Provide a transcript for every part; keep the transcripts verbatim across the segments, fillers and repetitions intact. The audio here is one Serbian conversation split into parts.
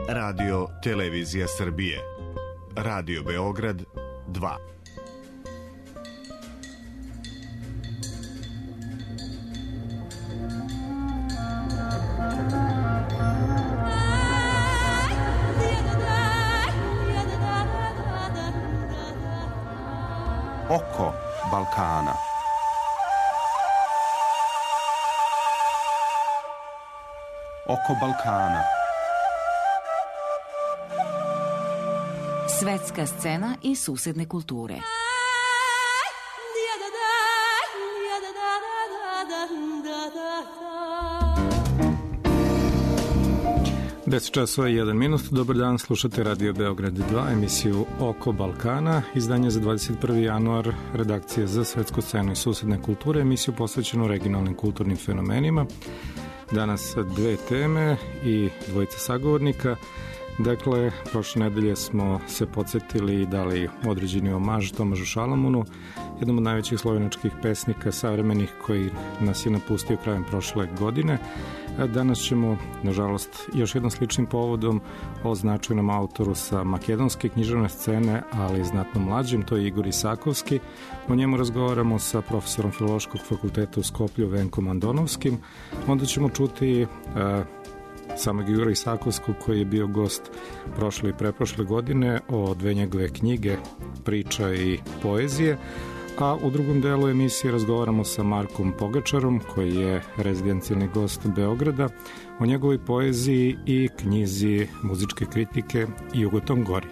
Radio Televizija Srbije. Radio Beograd dva. Oko Balkana. Oko Balkana. Svetska scena i susedne kulture. deset časova i jedan minut. Dobar dan, slušate Radio Beograd dva, emisiju Oko Balkana, izdanje za dvadeset prvi januar, redakcija za svetsku scenu i susedne kulture, emisiju posvećenu regionalnim kulturnim fenomenima. Danas dve teme i dvojica sagovornika. Dakle, prošle nedelje smo se podsjetili i dali određeni omaž Tomažu Šalamunu, jednom od najvećih slovenačkih pesnika savremenih koji nas je napustio krajem prošle godine. Danas ćemo, nažalost, još jednom sličnim povodom o značajnom autoru sa makedonske književne scene, ali znatno mlađim, to je Igor Isakovski. O njemu razgovaramo sa profesorom Filološkog fakulteta u Skoplju Venkom Andonovskim. Onda ćemo čuti uh, samog Igora Isakovskog koji je bio gost prošle i preprošle godine o dve njegove knjige, priča i poezije. A u drugom delu emisije razgovaramo sa Markom Pogačarom, koji je rezidencijalni gost Beograda, o njegovoj poeziji i knjizi muzičke kritike Jugoton Gori.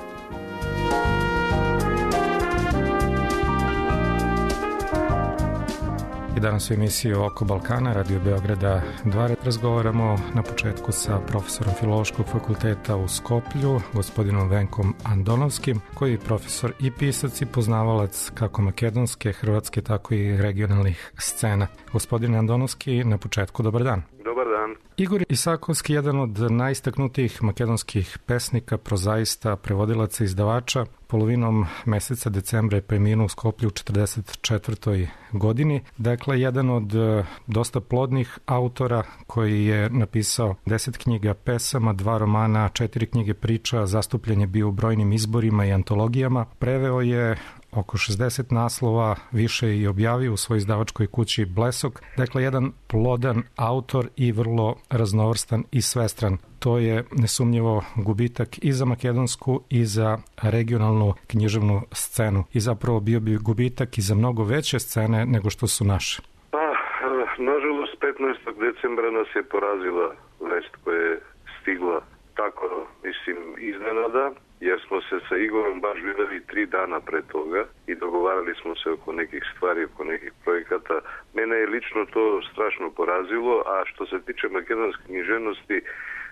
I danas u emisiji Oko Balkana, Radio Beograda dva, razgovaramo na početku sa profesorom Filološkog fakulteta u Skoplju, gospodinom Venkom Andonovskim, koji je profesor i pisac i poznavalac kako makedonske, hrvatske, tako i regionalnih scena. Gospodine Andonovski, na početku, dobar dan. Dobar dan. Igor Isakovski, jedan od najistaknutijih makedonskih pesnika, prozaista, prevodilaca, izdavača, polovinom meseca decembra je preminuo u Skoplju u četrdeset četvrtoj godini. Dakle, jedan od dosta plodnih autora koji je napisao deset knjiga pesama, dva romana, četiri knjige priča, zastupljen je bio u brojnim izborima i antologijama. Preveo je oko šezdeset naslova, više i objavio u svojoj izdavačkoj kući Blesok. Dakle, jedan plodan autor i vrlo raznovrstan i svestran. To je nesumnjivo gubitak i za makedonsku i za regionalnu književnu scenu. I zapravo bio bi gubitak i za mnogo veće scene nego što su naše. Pa, nažalost, petnaestog decembra nas je porazila vest koja je stigla tako, mislim, iznenada, jer smo se sa Igorom baš videli tri dana pre toga i dogovarali smo se oko nekih stvari, oko nekih projekata. Mene je lično to strašno porazilo, a što se tiče makedonske književnosti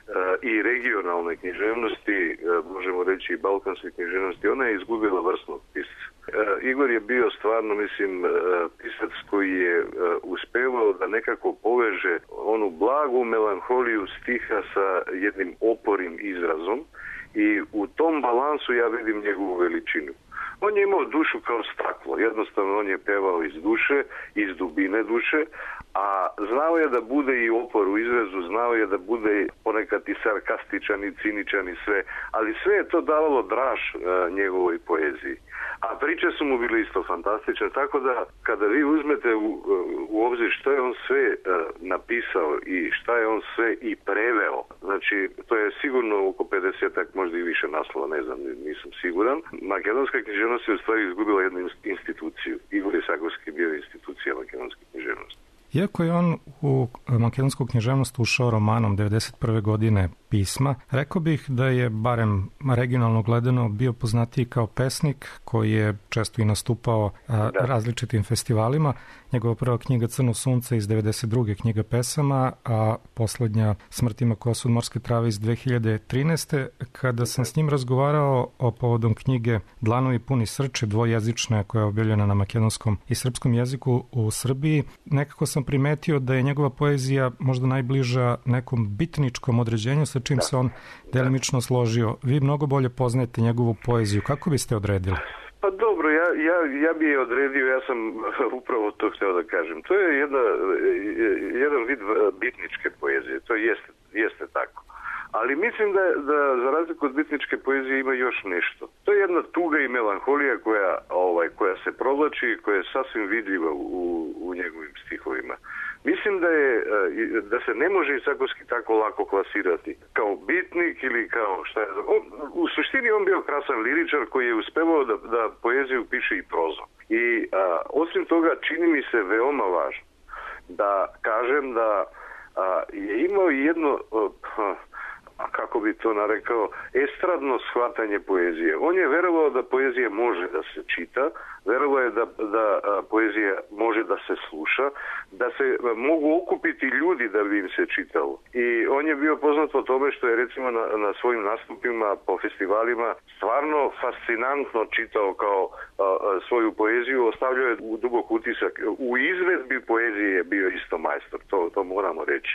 i regionalne književnosti, možemo reći i balkanske književnosti, ona je izgubila vrsnog pisca. Igor je bio stvarno, mislim, pisac koji je uspevao da nekako poveže onu blagu melanholiju stiha sa jednim oporim izrazom i u tom balansu ja vidim njegovu veličinu. On je imao dušu kao staklo, jednostavno on je pevao iz duše, iz dubine duše, a znao je da bude i opor u izrazu, znao je da bude ponekad i sarkastičan i ciničan i sve, ali sve je to davalo draž uh, njegovoj poeziji. A priče su mu bile isto fantastične, tako da kada vi uzmete u, u obzir što je on sve uh, napisao i šta je on sve i preveo, znači to je sigurno oko pedesetak, možda i više naslova, ne znam, nisam siguran. Makedonska književnost je u stvari izgubila jednu instituciju. Igor Isakovski bio institucija makedonske književnosti. Iako je on u makedonsku književnost ušao romanom devedeset prve godine Pisma, rekao bih da je, barem regionalno gledano, bio poznatiji kao pesnik koji je često i nastupao a, različitim festivalima. Njegova prva knjiga Crno sunce iz devedeset druge knjiga pesama, a poslednja Smrt ima kosu od morske trave iz dve hiljade trinaeste. Kada sam s njim razgovarao o povodom knjige Dlanovi puni srče, dvojezične, koja je objavljena na makedonskom i srpskom jeziku u Srbiji, nekako sam primetio da je njegova poezija možda najbliža nekom bitničkom određenju sa čim da. se on delimično složio. Vi mnogo bolje poznajete njegovu poeziju. Kako biste odredili? Pa dobro, ja, ja, ja bi je odredio, ja sam upravo to hteo da kažem. To je jedna, jedan vid bitničke poezije, to jeste, jeste tako. Ali mislim da, da za razliku od bitničke poezije ima još nešto. To je jedna tuga i melanholija koja, ovaj, koja se provlači, koja je sasvim vidljiva u, u njegovim stihovima. Mislim da je da se ne može Isakovski tako lako klasirati kao bitnik ili kao šta je. On, u suštini on bio krasan liričar koji je uspevao da, da poeziju piše i prozom. I a, osim toga čini mi se veoma važno da kažem da a, je imao jedno a, a kako bi to narekao, estradno shvatanje poezije. On je verovao da poezija može da se čita, verovao je da, da a, poezija može da se sluša, da se a, mogu okupiti ljudi da bi im se čitalo. I on je bio poznat po tome što je recimo na, na svojim nastupima po festivalima stvarno fascinantno čitao kao a, a, svoju poeziju, ostavljao je dubok utisak. U izvedbi poezije je bio isto majstor, to, to moramo reći.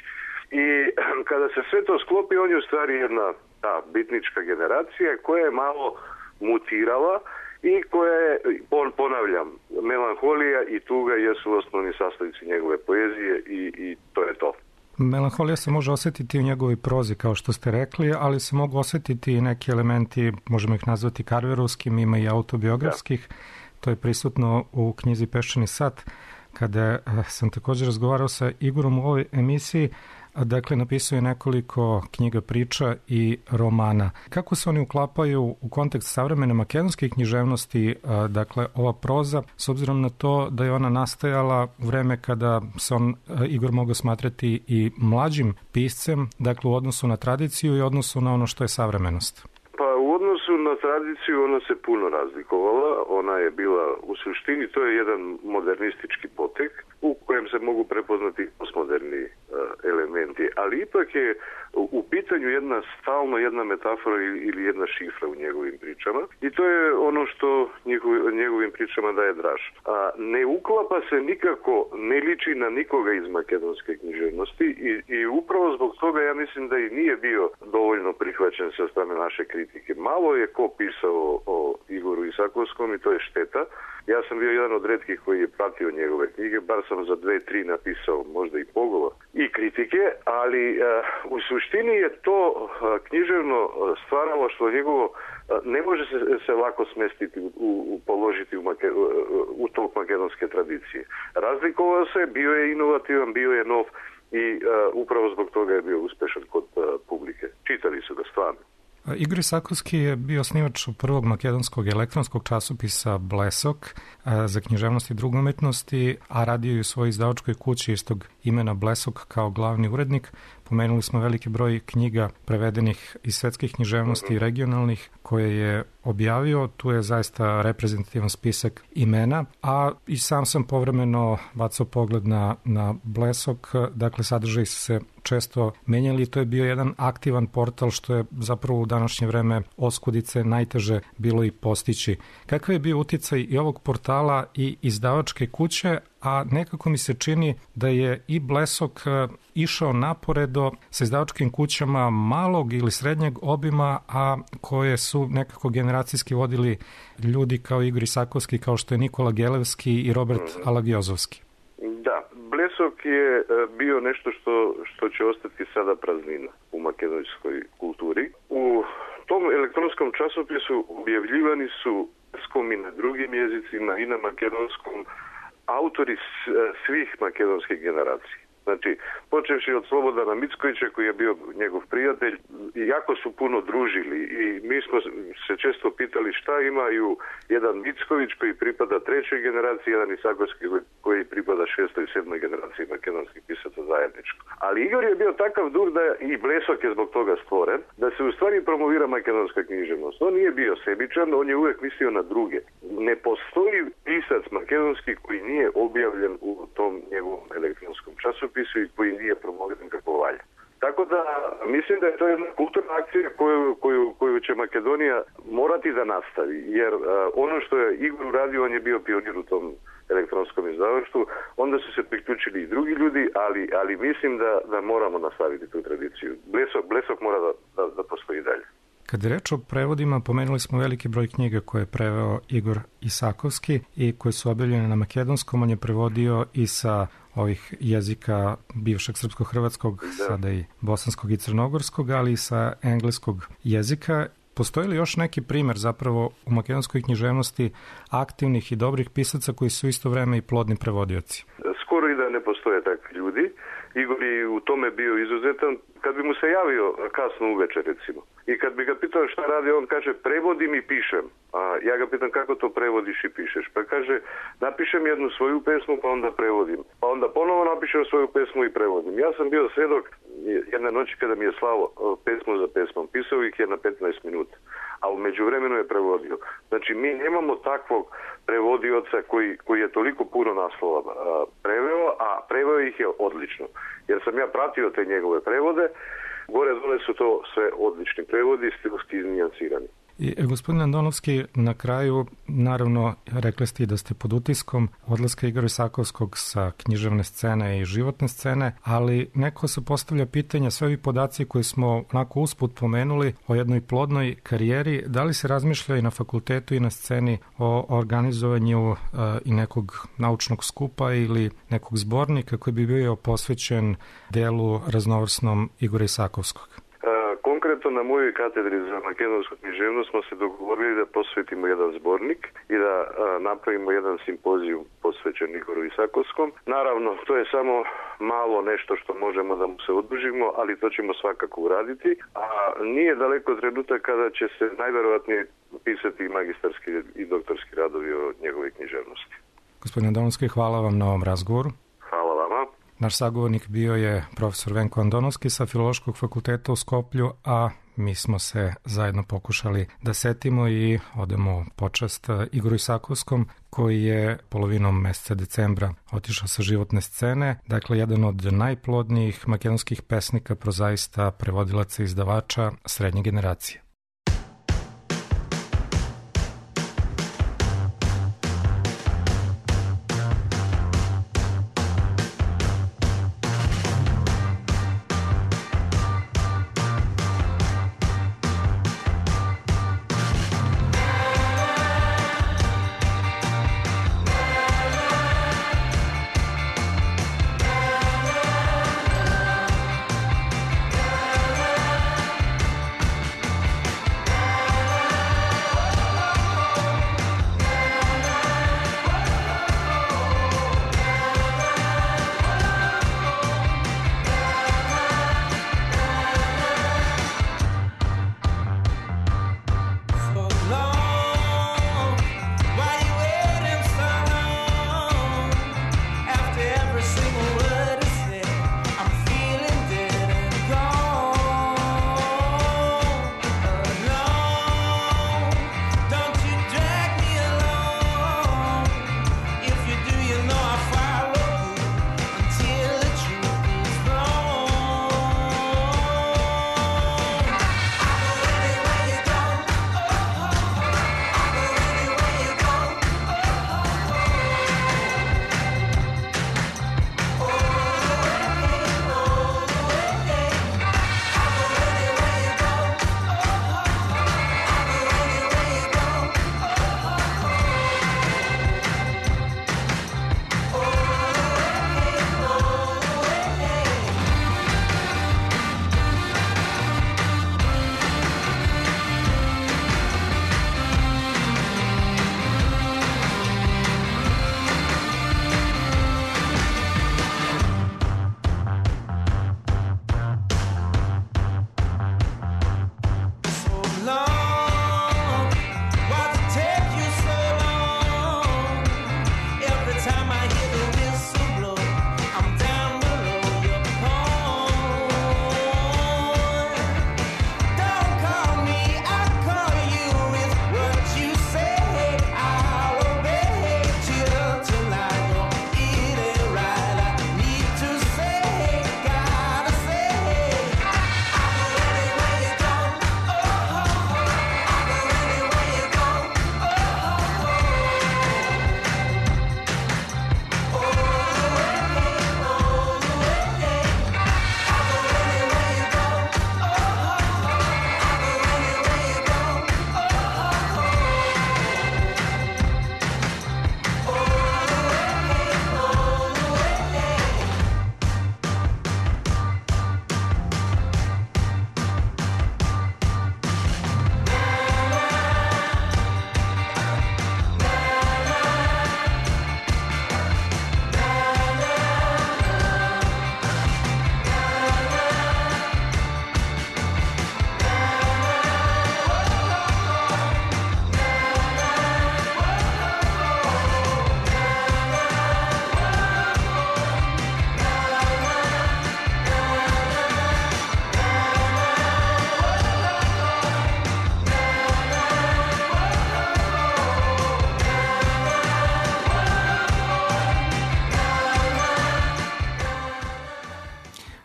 I kada se sve to sklopi, on je u stvari jedna ta bitnička generacija koja je malo mutirala i koja je, ponavljam, melanholija i tuga jesu osnovni sastojci njegove poezije i, i to je to. Melanholija se može osjetiti u njegovoj prozi, kao što ste rekli, ali se mogu osjetiti i neki elementi, možemo ih nazvati karverovskim, ima i autobiografskih. Da. To je prisutno u knjizi Peščani sat, kada sam također razgovarao sa Igorom u ovoj emisiji. Dakle, napisao je nekoliko knjiga priča i romana. Kako se oni uklapaju u kontekst savremene makedonske književnosti, dakle, ova proza, s obzirom na to da je ona nastajala u vreme kada se on, Igor, mogao smatrati i mlađim piscem, dakle, u odnosu na tradiciju i odnosu na ono što je savremenost? Pa u odnosu na tradiciju ona se puno razlikovala, ona je bila u suštini, to je jedan modernistički potek u kojem se mogu prepoznati postmoderni uh, elementi, ali ipak je u pitanju jedna stalno jedna metafora ili jedna šifra u njegovim pričama i to je ono što njegov, njegovim pričama daje draž. A ne uklapa se nikako, ne liči na nikoga iz makedonske književnosti i, i upravo zbog toga ja mislim da i nije bio dovoljno prihvaćen sa strane naše kritike. Malo je ko pisao o Igoru Isakovskom i to je šteta. Ja sam bio jedan od retkih koji je pratio njegove knjige, bar sam za dve, tri napisao možda i pogovor i kritike, ali uh, u suštini je to uh, književno stvaralo što njegovo uh, ne može se, se lako smestiti, u, u, položiti u, make, u, u tog makedonske tradicije. Razlikovao se, bio je inovativan, bio je nov i uh, upravo zbog toga je bio uspešan kod uh, publike. Čitali su ga stvarno. Igor Isakovski je bio snimač prvog makedonskog elektronskog časopisa Blesok za književnost i drugu umetnosti, a radio je u svojoj izdavačkoj kući istog imena Blesok kao glavni urednik. Pomenuli smo veliki broj knjiga prevedenih iz svetskih književnosti i regionalnih koje je objavio. Tu je zaista reprezentativan spisak imena, a i sam sam povremeno bacao pogled na, na Blesok. Dakle, sadržaji su se često menjali. To je bio jedan aktivan portal što je zapravo u današnje vreme oskudice najteže bilo i postići. Kakav je bio uticaj i ovog portala i izdavačke kuće, a nekako mi se čini da je i Blesok išao naporedo sa izdavačkim kućama malog ili srednjeg obima, a koje su nekako generacijski vodili ljudi kao Igor Isakovski, kao što je Nikola Gelevski i Robert mm-hmm. Alagiozovski. Da, Blesok je bio nešto što, što će ostati sada praznina u makedonskoj kulturi. U tom elektronskom časopisu objavljivani su i na drugim jezicima i na makedonskom autori svih makedonskih generacija. Znači, počevši od Slobodana Mickovića, koji je bio njegov prijatelj, jako su puno družili i mi smo se često pitali šta imaju jedan Micković koji pripada trećoj generaciji, jedan Isakovski koji pripada šestoj i sedmoj generaciji makedonskih pisaca zajedničko. Ali Igor je bio takav dur da i Blesok je zbog toga stvoren, da se u stvari promovira makedonska književnost. On nije bio sebičan, on je uvek mislio na druge. Ne postoji pisac makedonski koji nije objavljen u tom njegovom elektronskom časopisu i koji nije promoviran kako valja. Tako da mislim da je to jedna kulturna akcija koju, koju, koju će Makedonija morati da nastavi, jer uh, ono što je Igor uradio, on je bio pionir u tom elektronskom izdavaštvu, onda su se priključili i drugi ljudi, ali, ali mislim da, da moramo nastaviti tu tradiciju. Blesok, Blesok mora da, da, da postoji dalje. Kad je reč o prevodima, pomenuli smo veliki broj knjiga koje je preveo Igor Isakovski i koje su objavljene na makedonskom. On je prevodio i sa ovih jezika bivšeg srpsko-hrvatskog, Da. sada i bosanskog i crnogorskog, ali i sa engleskog jezika. Postoji li još neki primer zapravo u makedonskoj književnosti aktivnih i dobrih pisaca koji su isto vreme i plodni prevodioci? Skoro i da ne postoje takvi ljudi. Igor je u tome bio izuzetan. Kad bi mu se javio kasno uveče, recimo, i kad bi ga pitao šta radi, on kaže prevodim i pišem. A ja ga pitam kako to prevodiš i pišeš. Pa kaže napišem jednu svoju pesmu pa onda prevodim. Pa onda ponovo napišem svoju pesmu i prevodim. Ja sam bio svedok jedne noći kada mi je slao pesmu za pesmom. Pisao ih je na petnaest minuta, a u međuvremenu je prevodio. Znači mi nemamo takvog prevodioca koji, koji je toliko puno naslova preveo, a preveo ih je odlično. Jer sam ja pratio te njegove prevode, gore dole su to sve odlični prevodi, stilski iznijansirani. I, gospodine Andonovski, na kraju, naravno, rekli ste i da ste pod utiskom odlaska Igora Isakovskog sa književne scene i životne scene, ali neko se postavlja pitanja, sve ovi podaci koji smo onako usput pomenuli o jednoj plodnoj karijeri, da li se razmišlja i na fakultetu i na sceni o organizovanju uh, i nekog naučnog skupa ili nekog zbornika koji bi bio posvećen delu raznovrsnom Igora Isakovskog? Konkretno na mojoj katedri za makedonsku književnost smo se dogovorili da posvetimo jedan zbornik i da a, napravimo jedan simpozijum posvećen Igoru Isakovskom. Naravno, to je samo malo nešto što možemo da mu se odužimo, ali to ćemo svakako uraditi. A nije daleko trenutak kada će se najverovatnije pisati magistarski i doktorski radovi o njegove književnosti. Gospodine Andonovski, hvala vam na ovom razgovoru. Hvala vama. Naš sagovornik bio je profesor Venko Andonovski sa Filološkog fakulteta u Skoplju, a mi smo se zajedno pokušali da setimo i odemo počast Igoru Isakovskom, koji je polovinom meseca decembra otišao sa životne scene. Dakle, jedan od najplodnijih makedonskih pesnika, prozaista, prevodilaca i izdavača srednje generacije.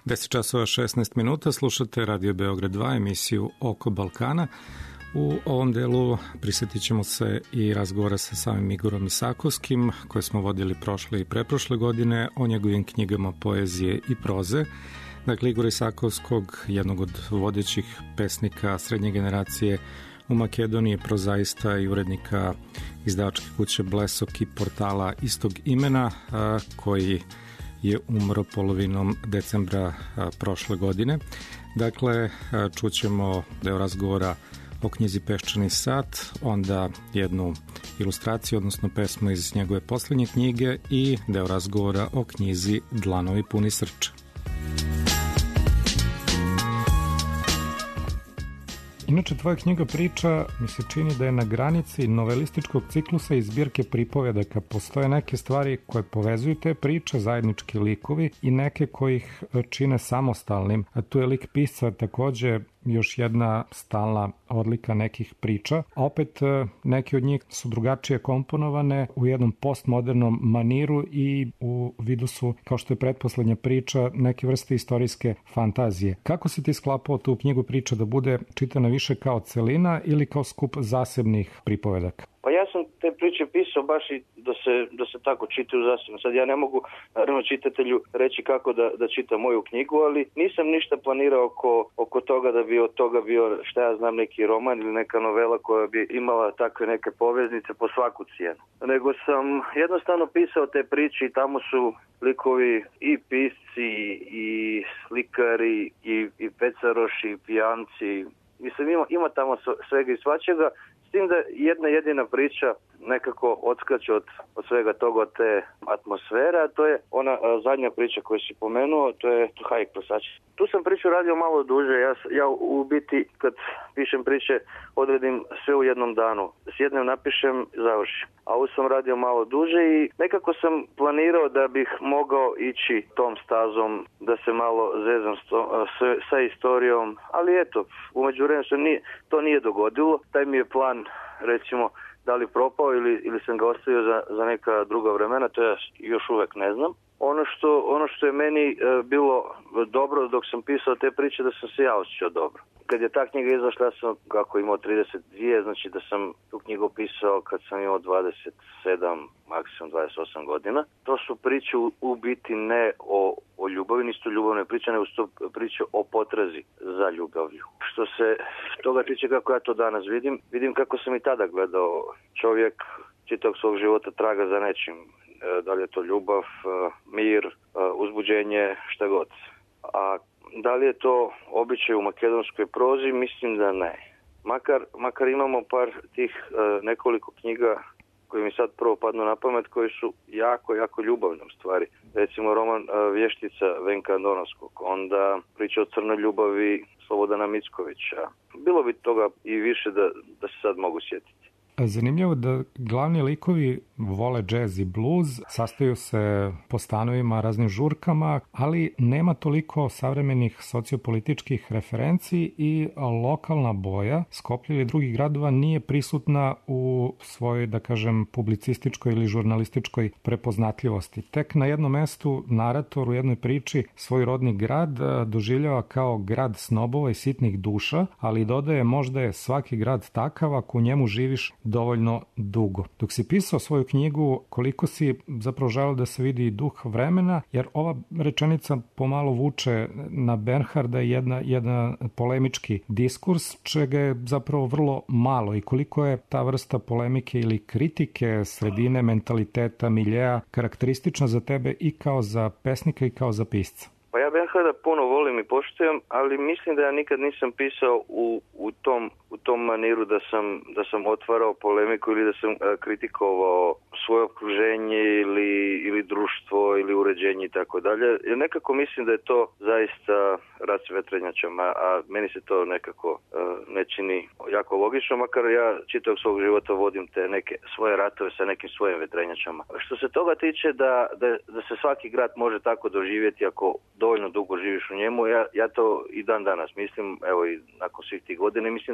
deset časova šesnaest minuta, slušate Radio Beograd dva, emisiju Oko Balkana. U ovom delu prisjetit ćemo se i razgovora sa samim Igorom Isakovskim, koje smo vodili prošle i preprošle godine, o njegovim knjigama poezije i proze. Dakle, Igora Isakovskog, jednog od vodećih pesnika srednje generacije u Makedoniji, prozaista i urednika izdavačke kuće Blesok i portala istog imena, koji je umro polovinom decembra prošle godine. Dakle, čućemo deo razgovora o knjizi Peščani sat, onda jednu ilustraciju, odnosno pesmu iz njegove posljednje knjige i deo razgovora o knjizi Dlanovi puni srča. Inače, tvoja knjiga priča mi se čini da je na granici novelističkog ciklusa i zbirke pripovedaka. Postoje neke stvari koje povezuju te priče, zajednički likovi, i neke koji ih čine samostalnim. A tu je lik pisca takođe još jedna stalna odlika nekih priča, a opet neki od njih su drugačije komponovane u jednom postmodernom maniru i u vidu su, kao što je pretposlednja priča, neke vrste istorijske fantazije. Kako si ti sklapao tu knjigu priča da bude čitana više kao celina ili kao skup zasebnih pripovedaka? Pa ja sam te priče pisao baš i da se, da se tako čitaju zasebno. Sad ja ne mogu naravno čitatelju reći kako da, da čita moju knjigu, ali nisam ništa planirao oko, oko toga da bi od toga bio, šta ja znam, neki roman ili neka novela koja bi imala takve neke poveznice po svaku cijenu. Nego sam jednostavno pisao te priče i tamo su likovi i pisci i slikari i, i pecaroši i pijanci. Mislim, ima, ima tamo svega i svačega. S tim da jedna jedina priča nekako odskače od, od svega toga, od te atmosfere, a to je ona a, zadnja priča koju si pomenuo, to je Hajk Plesač. Tu sam priču radio malo duže, ja, ja u biti kad pišem priče odredim sve u jednom danu. Sjednem, napišem, završim. A ovo sam radio malo duže i nekako sam planirao da bih mogao ići tom stazom, da se malo zezam sto, s, sa istorijom, ali eto, u međuvremenu se nije, to nije dogodilo. Taj mi je plan, recimo, da li propao ili, ili sam ga ostavio za, za neka druga vremena, to ja još uvek ne znam. Ono što, ono što je meni e, bilo dobro dok sam pisao te priče, da sam se ja osjećao dobro. Kad je ta knjiga izašla, ja sam kako imao trideset dvije, znači da sam tu knjigu pisao kad sam imao dvadeset sedam, maksimum dvadeset osam godina. To su priče u, u biti ne o, o ljubavi, nisu ljubavne priče, nego su priče o potrazi za ljubavlju. Što se toga tiče kako ja to danas vidim, vidim kako sam i tada gledao. Čovjek čitavog svog života traga za nečim. Da li je to ljubav, mir, uzbuđenje, šta god. A da li je to običaj u makedonskoj prozi? Mislim da ne. Makar, makar imamo par tih nekoliko knjiga koji mi sad prvo padnu na pamet, koji su jako, jako ljubavne u stvari. Recimo roman Vještica Venka Andonovskog, onda priča o crnoj ljubavi Slobodana Mickovića. Bilo bi toga i više da, da se sad mogu sjetiti. Zanimljivo da glavni likovi vole džez i bluz, sastaju se po stanovima, raznim žurkama, ali nema toliko savremenih sociopolitičkih referenci i lokalna boja Skoplja ili drugih gradova nije prisutna u svojoj, da kažem, publicističkoj ili žurnalističkoj prepoznatljivosti. Tek na jednom mestu narator u jednoj priči svoj rodni grad doživljava kao grad snobova i sitnih duša, ali dodaje možda je svaki grad takav ako u njemu živiš dovoljno dugo. Dok si pisao svoju knjigu, koliko si zapravo želeo da se vidi duh vremena, jer ova rečenica pomalo vuče na Bernharda i jedna, jedna polemički diskurs, čega je zapravo vrlo malo i koliko je ta vrsta polemike ili kritike sredine, mentaliteta, miljeja karakteristična za tebe i kao za pesnika i kao za pisca. Pa ja Bernharda puno volim i poštujem, ali mislim da ja nikad nisam pisao u, u, tom, u tom maniru da sam, da sam otvarao polemiku ili da sam a, kritikovao svoje okruženje ili, ili društvo ili uređenje i tako dalje. Jer nekako mislim da je to zaista rat s vetrenjačama, a meni se to nekako a, ne čini jako logično, makar ja čitavog svog života vodim te neke svoje ratove sa nekim svojim vetrenjačama. Što se toga tiče da, da, da se svaki grad može tako doživjeti ako dovoljno dugo živiš u njemu, ja, ja to i dan danas mislim, evo i nakon svih tih godina, mislim da ću to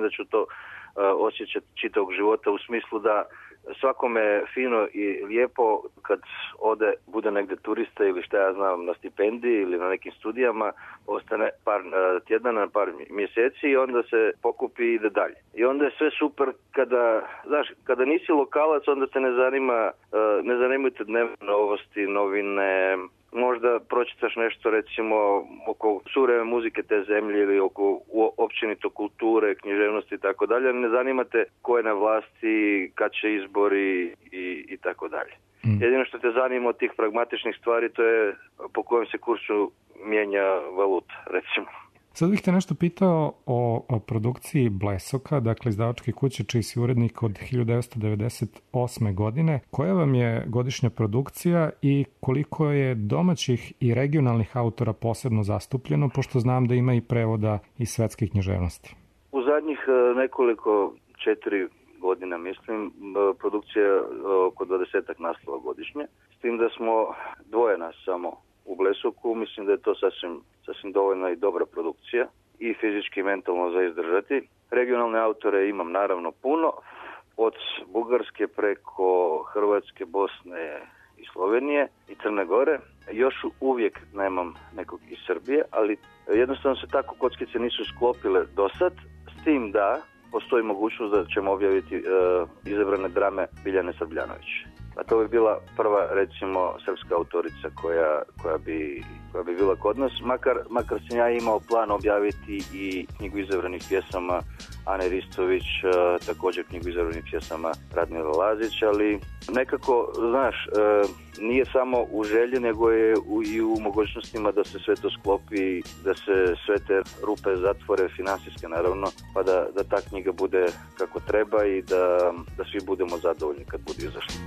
uh, osjećaj čitavog života u smislu da svakome je fino i lijepo kad ode, bude negdje turista ili šta ja znam na stipendiji ili na nekim studijama, ostane par tjedana, par mjeseci i onda se pokupi i ide dalje. I onda je sve super kada, znaš, kada nisi lokalac, onda te ne zanima, ne zanimaju te dnevne novosti, novine, možda pročitaš nešto recimo oko suvremene muzike te zemlje ili oko općenito kulture, književnosti i tako dalje. Ne zanima te ko je na vlasti, kad će izbori i, i tako dalje. Mm. Jedino što te zanima od tih pragmatičnih stvari to je po kojem se kursu mijenja valuta, recimo. Sad bih te nešto pitao o, o produkciji Blesoka, dakle izdavačke kuće čiji si urednik od hiljadu devetsto devedeset osme. godine. Koja vam je godišnja produkcija i koliko je domaćih i regionalnih autora posebno zastupljeno, pošto znam da ima i prevoda iz svetske književnosti? U zadnjih nekoliko četiri godina, mislim, produkcija je oko dvadesetak naslova godišnje, s tim da smo dvoje nas samo u Blesoku. Mislim da je to sasvim, sasvim dovoljna i dobra produkcija i fizički i mentalno za izdržati. Regionalne autore imam naravno puno, od Bugarske preko Hrvatske, Bosne i Slovenije i Crne Gore. Još uvijek nemam nekog iz Srbije, ali jednostavno se tako kockice nisu sklopile do sad, s tim da postoji mogućnost da ćemo objaviti uh, izabrane drame Biljane Srbljanović. A to bi bila prva, recimo, srpska autorica koja, koja, bi, koja bi bila kod nas. Makar, makar sam ja imao plan objaviti i knjigu izabranih pjesama Ane Ristović, uh, također knjigu izabranih pjesama Radmila Lazić, ali nekako, znaš, uh, nije samo u želji, nego je u, i u mogućnostima da se sve to sklopi, da se sve te rupe zatvore, finansijske naravno, pa da, da ta knjiga bude kako treba i da, da svi budemo zadovoljni kad bude izašli.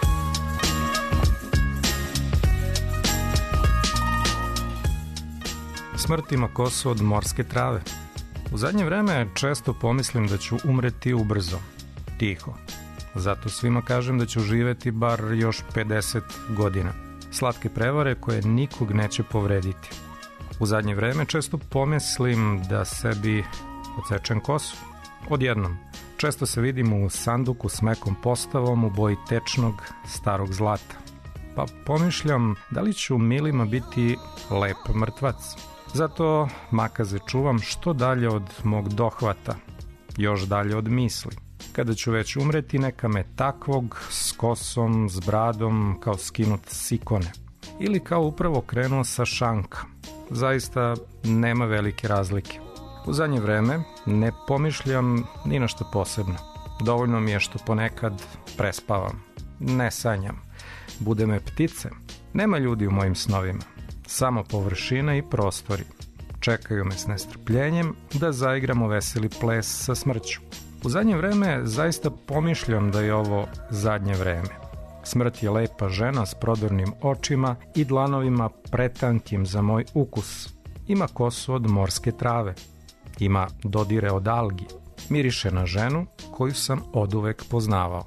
Smrt ima kosu od morske trave. U zadnje vreme često pomislim da ću umreti ubrzo, tiho. Zato svima kažem da ću živeti bar još pedeset godina. Slatke prevare koje nikog neće povrediti. U zadnje vreme često pomislim da sebi odsečem kosu. Odjednom, često se vidim u sanduku s mekom postavom u boji tečnog starog zlata. Pa pomišljam da li ću milima biti lep mrtvac. Zato makaze čuvam što dalje od mog dohvata, još dalje od misli. Kada ću već umreti, neka me takvog s kosom, s bradom, kao skinut s ikone. Ili kao upravo krenuo sa šanka. Zaista nema velike razlike. U zadnje vreme ne pomišljam ni na što posebno. Dovoljno mi je što ponekad prespavam. Ne sanjam. Bude me ptice. Nema ljudi u mojim snovima. Samo površina i prostori. Čekaju me s nestrpljenjem da zaigramo veseli ples sa smrću. U zadnje vreme zaista pomišljam da je ovo zadnje vreme. Smrt je lepa žena s prodornim očima i dlanovima pretankim za moj ukus. Ima kosu od morske trave. Ima dodire od algi. Miriše na ženu koju sam oduvek poznavao.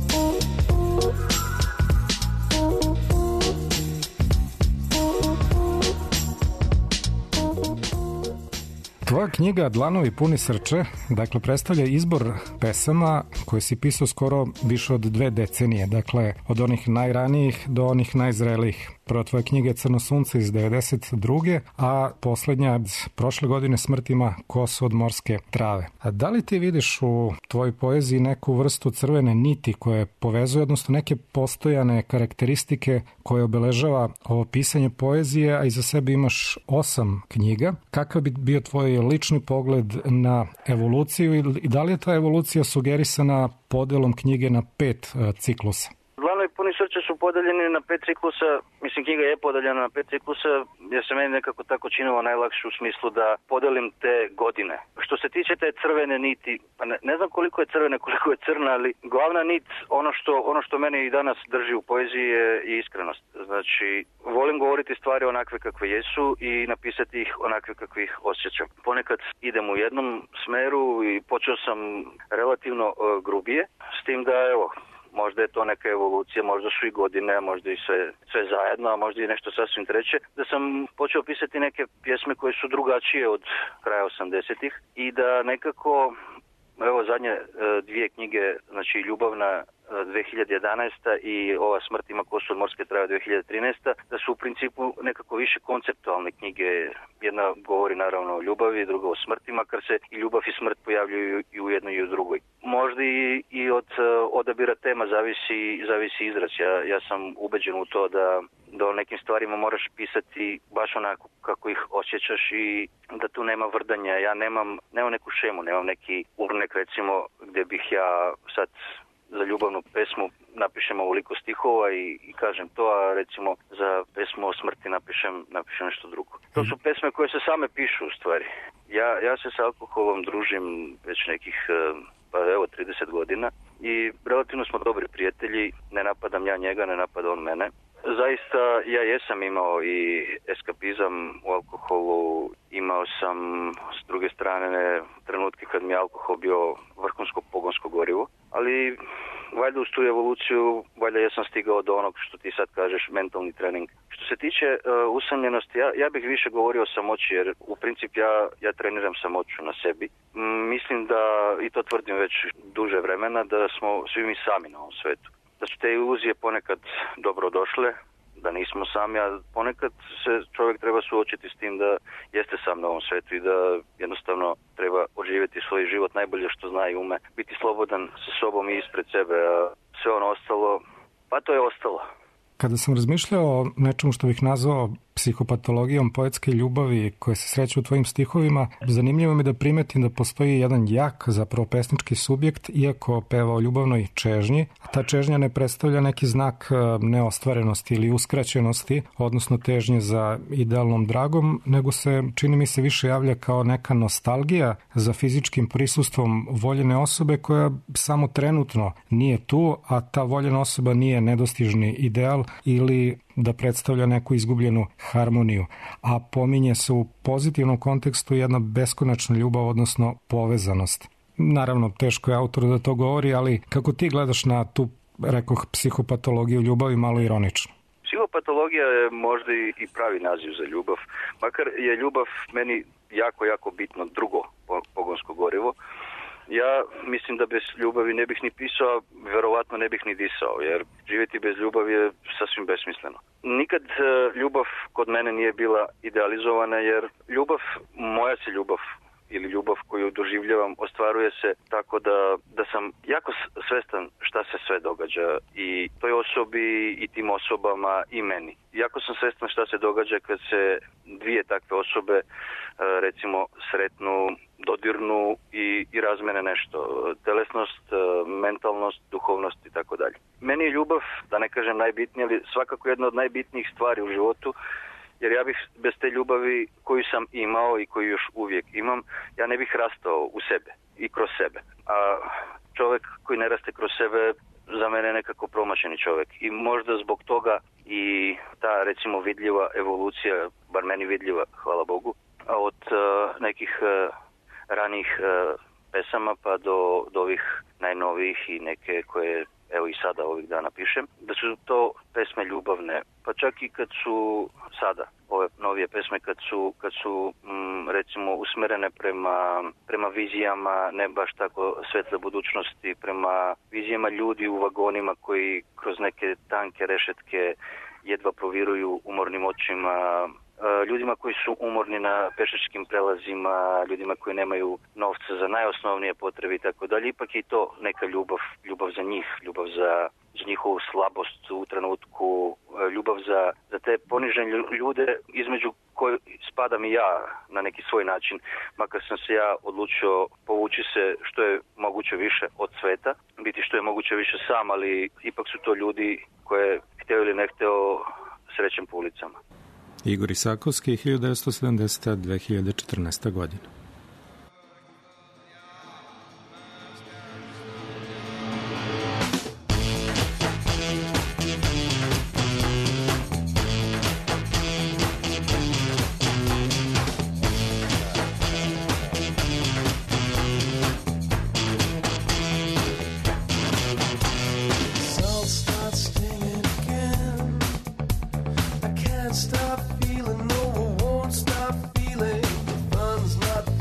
Tvoja knjiga Dlanovi puni srče, dakle, predstavlja izbor pesama koje si pisao skoro više od dve decenije, dakle, od onih najranijih do onih najzrelijih. Prva tvoja knjiga je Crno sunce iz devedeset druge. a poslednja prošle godine Smrt ima kosu od morske trave. A da li ti vidiš u tvojoj poeziji neku vrstu crvene niti koje povezuje, odnosno neke postojane karakteristike koje obeležava ovo pisanje poezije, a iza sebe imaš osam knjiga? Kakav bi bio tvoj lični pogled na evoluciju i da li je ta evolucija sugerisana podelom knjige na pet uh, ciklusa? Dlanovi puni srče su podeljeni na pet ciklusa, mislim knjiga je podeljena na pet ciklusa, jer se meni nekako tako činilo najlakše u smislu da podelim te godine. Što se tiče te crvene niti, ne, ne znam koliko je crvene, koliko je crna, ali glavna nit, ono što, ono što mene i danas drži u poeziji je i iskrenost. Znači, volim govoriti stvari onakve kakve jesu i napisati ih onakve kakve ih osjećam. Ponekad idem u jednom smeru i počeo sam relativno uh, grubije, s tim da, evo, možda je to neka evolucija, možda su i godine, možda i sve, sve zajedno, a možda i nešto sasvim treće, da sam počeo pisati neke pjesme koje su drugačije od kraja osamdesetih i da nekako, evo, zadnje dvije knjige, znači Ljubavna dve hiljade jedanaesta i ova Smrt ima kosu od morske trave dve hiljade trinaesta, da su u principu nekako više konceptualne knjige. Jedna govori naravno o ljubavi, druga o smrti, makar se i ljubav i smrt pojavljuju i u jednoj i u drugoj. Možda i, i od odabira tema zavisi, zavisi izraz. Ja, ja sam ubeđen u to da da o nekim stvarima moraš pisati baš onako kako ih osjećaš i da tu nema vrdanja. Ja nemam, nemam neku šemu, nemam neki urnek recimo gdje bih ja sad za ljubavnu pesmu napišem ovoliko stihova i, i kažem to, a recimo za pesmu o smrti napišem, napišem nešto drugo. To su pesme koje se same pišu u stvari. Ja, ja se s alkoholom družim već nekih pa evo trideset godina i relativno smo dobri prijatelji, ne napadam ja njega, ne napada on mene. Zaista ja jesam imao i eskapizam u alkoholu, imao sam s druge strane trenutke kad mi je alkohol bio vrhunsko pogonsko gorivo, ali valjda uz tu evoluciju, valjda ja sam stigao do onog što ti sad kažeš, mentalni trening. Što se tiče uh, usamljenosti, ja, ja bih više govorio o samoći, jer u princip ja, ja treniram samoću na sebi. M, mislim da, i to tvrdim već duže vremena, da smo svi mi sami na ovom svetu. Da su te iluzije ponekad dobro došle, da nismo sami, a ponekad se čovjek treba suočiti s tim da jeste sam na ovom svetu i da jednostavno treba oživjeti svoj život najbolje što zna i ume. Biti slobodan sa sobom i ispred sebe, a sve ono ostalo, pa to je ostalo. Kada sam razmišljao o nečemu što bih nazvao psihopatologijom poetske ljubavi koje se sreće u tvojim stihovima, zanimljivo mi da primetim da postoji jedan jak, zapravo pesnički subjekt, iako peva o ljubavnoj čežnji, a ta čežnja ne predstavlja neki znak neostvarenosti ili uskraćenosti, odnosno težnje za idealnom dragom, nego se, čini mi se, više javlja kao neka nostalgija za fizičkim prisustvom voljene osobe koja samo trenutno nije tu, a ta voljena osoba nije nedostižni ideal ili da predstavlja neku izgubljenu harmoniju, a pominje se u pozitivnom kontekstu jedna beskonačna ljubav, odnosno povezanost. Naravno, teško je autoru da to govori, ali kako ti gledaš na tu, rekoh, psihopatologiju ljubavi, malo ironično? Psihopatologija je možda i pravi naziv za ljubav, makar je ljubav meni jako, jako bitno drugo pogonsko gorivo. Ja mislim da bez ljubavi ne bih ni pisao, verovatno ne bih ni disao, jer živjeti bez ljubavi je sasvim besmisleno. Nikad ljubav kod mene nije bila idealizovana, jer ljubav, moja se ljubav ili ljubav koju doživljavam ostvaruje se tako da, da sam jako svestan šta se sve događa i toj osobi i tim osobama i meni. Jako sam svestan šta se događa kad se dvije takve osobe recimo sretnu, dodirnu i, i razmene nešto. Telesnost, mentalnost, duhovnost i tako dalje. Meni je ljubav, da ne kažem najbitnije, ali svakako jedna od najbitnijih stvari u životu, jer ja bih bez te ljubavi koju sam imao i koju još uvijek imam, ja ne bih rastao u sebe i kroz sebe. A čovjek koji ne raste kroz sebe za mene je nekako promašeni čovjek. I možda zbog toga i ta recimo vidljiva evolucija, bar meni vidljiva, hvala Bogu, od uh, nekih uh, ranijih uh, pesama pa do, do ovih najnovijih i neke koje evo i sada ovih dana pišem, da su to pesme ljubavne, pa čak i kad su sada ove novije pesme, kad su, kad su mm, recimo usmerene prema, prema vizijama ne baš tako svetle budućnosti, prema vizijama ljudi u vagonima koji kroz neke tanke rešetke jedva proviruju umornim očima, ljudima koji su umorni na pešačkim prelazima, ljudima koji nemaju novca za najosnovnije potrebe i tako dalje. Ipak je i to neka ljubav, ljubav za njih, ljubav za, za njihovu slabost u trenutku, ljubav za, za te ponižene ljude između koje spadam i ja na neki svoj način, makar sam se ja odlučio povući se što je moguće više od sveta, biti što je moguće više sam, ali ipak su to ljudi koje hteo ili ne hteo srećem po ulicama. Igor Isakovski, hiljadu devetsto sedamdeseta do dve hiljade četrnaeste. godine. Stop feeling, no, I won't stop feeling. The fun's not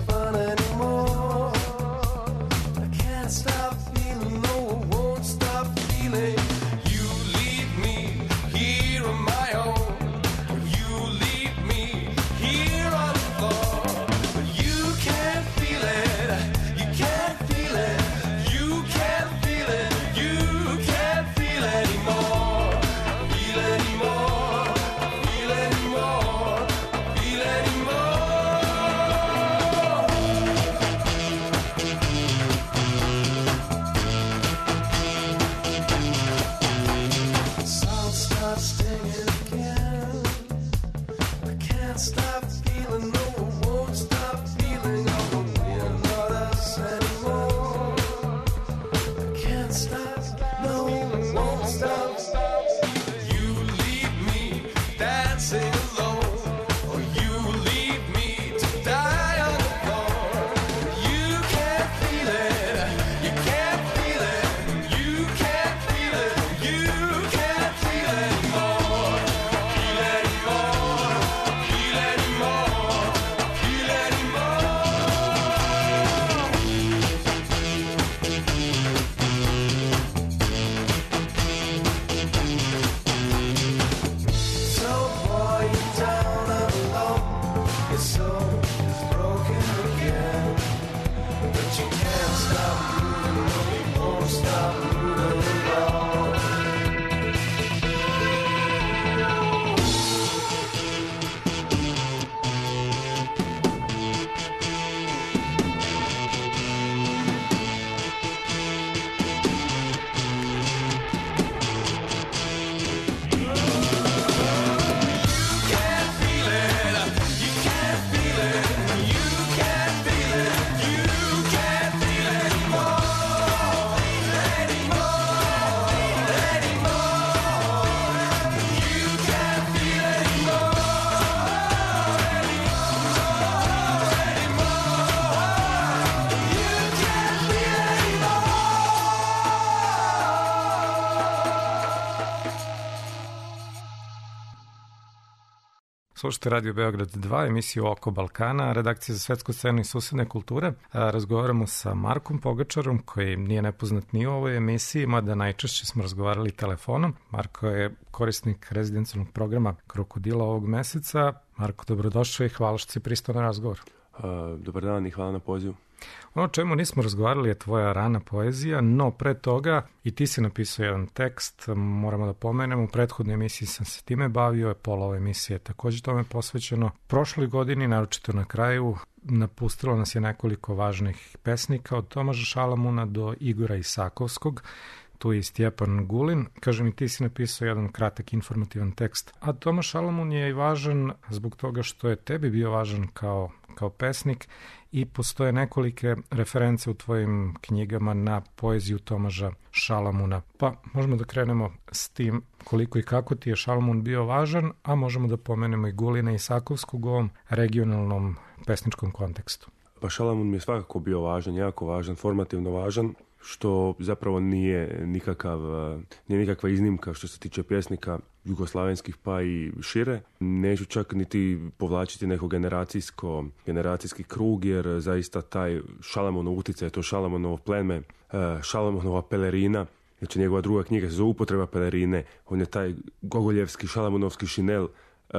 Slušajte Radio Beograd dva, emisiju Oko Balkana, redakcija za svetsku scenu i susedne kulture. Razgovaramo sa Markom Pogačarom, koji nije nepoznat ni u ovoj emisiji, mada najčešće smo razgovarali telefonom. Marko je korisnik rezidencijalnog programa Krokodila ovog meseca. Marko, dobrodošao i hvala što si pristao na razgovor. Uh, dobar dan i hvala na pozivu. Ono o čemu nismo razgovarali je tvoja rana poezija, no pre toga i ti si napisao jedan tekst, moramo da pomenemo, u prethodnoj emisiji sam se time bavio, je pola ove emisije takođe tome posvećeno. Prošle godini, naročito na kraju, napustilo nas je nekoliko važnih pesnika, od Tomaža Šalamuna do Igora Isakovskog, tu je i Stjepan Gulin. Kaže mi, ti si napisao jedan kratak informativan tekst, a Tomaž Šalamun je i važan zbog toga što je tebi bio važan kao, kao pesnik i postoje nekolike reference u tvojim knjigama na poeziju Tomaža Šalamuna. Pa možemo da krenemo s tim koliko i kako ti je Šalamun bio važan, a možemo da pomenemo i Gulina i Isakovskog u ovom regionalnom pesničkom kontekstu. Pa Šalamun mi je svakako bio važan, jako važan, formativno važan, što zapravo nije nikakav, nije nikakva iznimka što se tiče pjesnika jugoslavenskih pa i šire. Neću čak niti povlačiti neko generacijsko, generacijski krug, jer zaista taj Šalamunov utjecaj, to Šalamunovo pleme, Šalamunova pelerina, znači njegova druga knjiga se zove Upotreba pelerine, on je taj gogoljevski šalamunovski šinel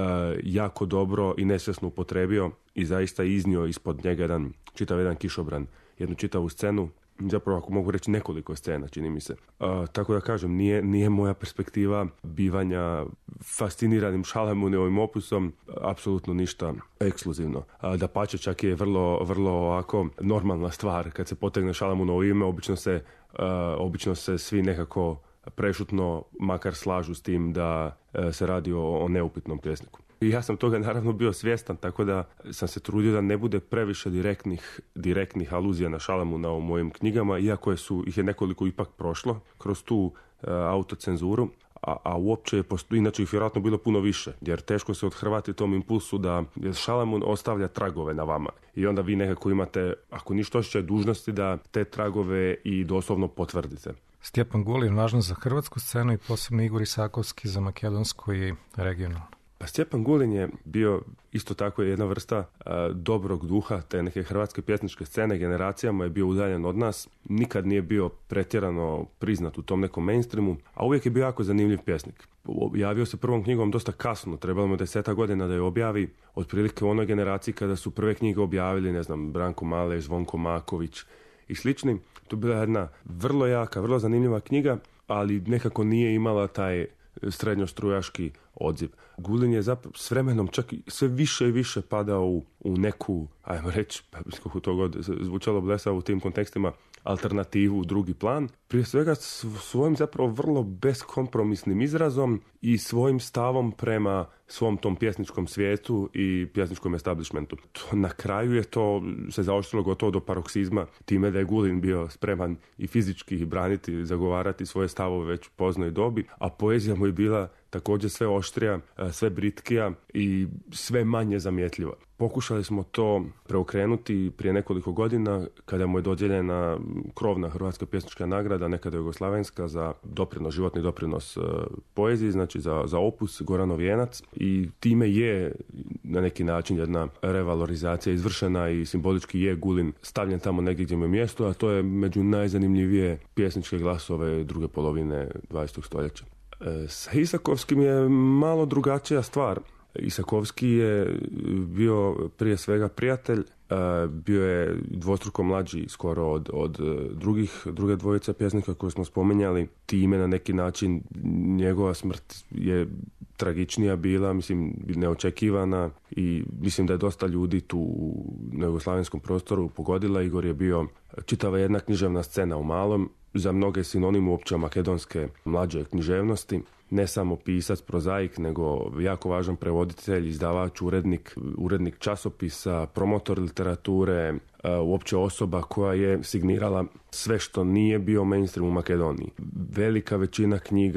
jako dobro i nesvjesno upotrebio i zaista iznio ispod njega jedan čitav jedan kišobran, jednu čitavu scenu, zapravo ako mogu reći nekoliko scena, čini mi se. Uh, tako da kažem, nije, nije moja perspektiva bivanja fasciniranim Šalamunovim opusom apsolutno ništa ekskluzivno. Uh, dapače, čak je vrlo, vrlo ovako normalna stvar kad se potegne Šalamunovo ime, obično se, uh, obično se svi nekako prešutno makar slažu s tim da uh, se radi o, o neupitnom pjesniku. I ja sam toga naravno bio svjestan, tako da sam se trudio da ne bude previše direktnih, direktnih aluzija na Šalamuna u mojim knjigama, iako je su, ih je nekoliko ipak prošlo kroz tu uh, autocenzuru, a, a uopće je posto, inače ih vjerojatno bilo puno više, jer teško se odhrvati tom impulsu da Šalamun ostavlja tragove na vama. I onda vi nekako imate, ako ništa osjećaj dužnosti, da te tragove i doslovno potvrdite. Stjepan Gulin, važno za hrvatsku scenu i posebno Igor Isakovski za makedonsku i regionalnu. Pa Stjepan Gulin je bio isto tako jedna vrsta a, dobrog duha te neke hrvatske pjesničke scene, generacijama je bio udaljen od nas, nikad nije bio pretjerano priznat u tom nekom mainstreamu, a uvijek je bio jako zanimljiv pjesnik. Javio se prvom knjigom dosta kasno, trebalo mu deseta godina da je objavi, otprilike u onoj generaciji kada su prve knjige objavili, ne znam, Branko Maleš, Zvonko Maković i slični. To je bila jedna vrlo jaka, vrlo zanimljiva knjiga, ali nekako nije imala taj srednjostrujaški odziv. Gulin je zapravo s vremenom čak sve više i više padao u, u neku, ajmo reći, kako to god zvučalo blesavo u tim kontekstima, alternativu, drugi plan. Prije svega svojim zapravo vrlo beskompromisnim izrazom i svojim stavom prema svom tom pjesničkom svijetu i pjesničkom establishmentu. To, na kraju je to se zaoštrilo gotovo do paroksizma, time da je Gulin bio spreman i fizički braniti, zagovarati svoje stavove već u poznoj dobi, a poezija mu je bila također sve oštrija, sve britkija i sve manje zamjetljiva. Pokušali smo to preokrenuti prije nekoliko godina kada mu je dodijeljena krovna hrvatska pjesnička nagrada, nekada jugoslavenska, za doprinos, životni doprinos poeziji, znači za, za opus Goranov vijenac, i time je na neki način jedna revalorizacija izvršena i simbolički je Gulin stavljen tamo negdje gdje mu je mjesto, a to je među najzanimljivije pjesničke glasove druge polovine dvadesetog stoljeća. Sa Isakovskim je malo drugačija stvar. Isakovski je bio prije svega prijatelj, bio je dvostruko mlađi skoro od, od drugih, druge dvojice pjesnika koje smo spominjali. Time na neki način njegova smrt je tragičnija bila, mislim, neočekivana, i mislim da je dosta ljudi tu na jugoslavenskom prostoru pogodila. Igor je bio čitava jedna književna scena u malom, za mnoge sinonim uopće makedonske mlađe književnosti. Ne samo pisac, prozaik, nego jako važan prevoditelj, izdavač, urednik, urednik časopisa, promotor literature, uopće osoba koja je signirala sve što nije bio mainstream u Makedoniji. Velika većina knjiga